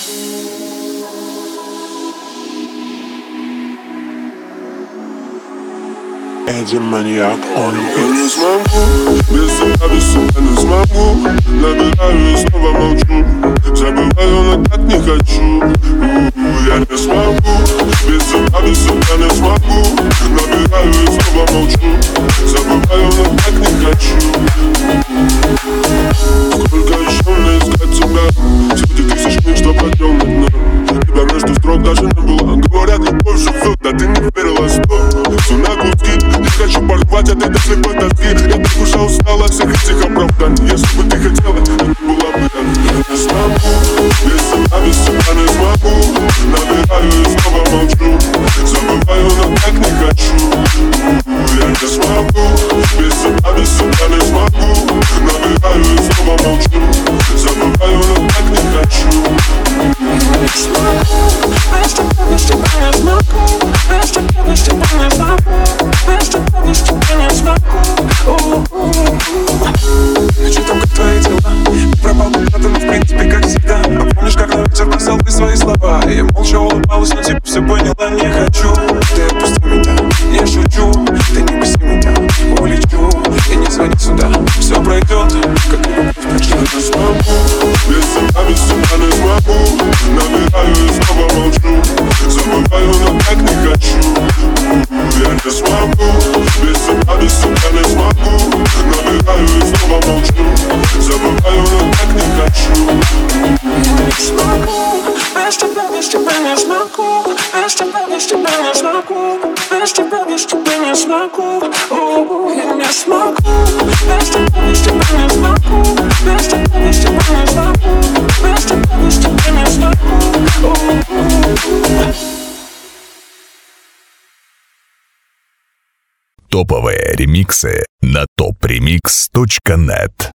Эдди Маньяк, он Я не смогу, без себя не смогу. Набираю и снова молчу. Забываю, но так не хочу. Я не смогу, без себя не смогу. Набираю и снова молчу. Забываю, но так не хочу. Сколько еще мне искать тебя среди тысяч книг, что подъем на дне. Тебя между строк даже не было. Говорят, любовь живет, да ты не верила, стоп. Все на куски, не хочу порвать от этой слепой тоски. Я так уже устала от всех этих оправданий. Если бы ты хотела, это была бы я. Я не смогу, без себя не смогу. Набираю и снова молчу. Забываю, но так не хочу. Я не смогу, без себя не смогу. Набираю и снова молчу. Забываю, но так не хочу. Я не смогу, без тебя не смогу. Без тебя не смогу. Без тебя не смогу. Ночью там как твои дела. Пропал куда-то, но в принципе как всегда. А помнишь, как на ветер бросал ты свои слова? Я молча улыбалась, но типа все поняла. Не хочу, ты отпусти меня. Я шучу, ты не пусть меня. Улечу, и не звони сюда. Все пройдет, как и любовь. Я не смогу, без себя не смогу. Набираю и снова молчу. Забываю, но так не хочу. Я не смогу, без себя не смогу. Набираю и снова молчу. Забываю, но так не хочу. Я не смогу, без тебя не смогу. Без тебя не смогу. Без тебя не смогу. Я не смогу, без тебя не смогу. Без тебя не смогу. Без тебя не смогу. Топовые ремиксы на topremix.net.